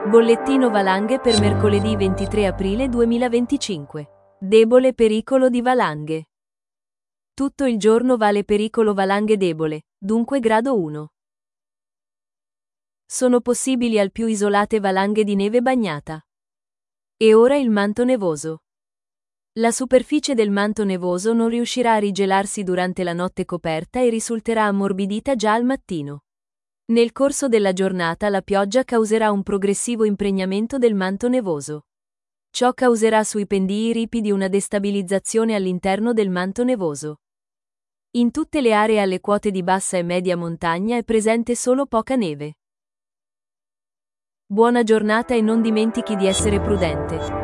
Bollettino valanghe per mercoledì 23 aprile 2025. Debole pericolo di valanghe. Tutto il giorno vale pericolo valanghe debole, dunque grado 1. Sono possibili al più isolate valanghe di neve bagnata. E ora il manto nevoso. La superficie del manto nevoso non riuscirà a rigelarsi durante la notte coperta e risulterà ammorbidita già al mattino. Nel corso della giornata la pioggia causerà un progressivo impregnamento del manto nevoso. Ciò causerà sui pendii ripidi una destabilizzazione all'interno del manto nevoso. In tutte le aree alle quote di bassa e media montagna è presente solo poca neve. Buona giornata e non dimentichi di essere prudente.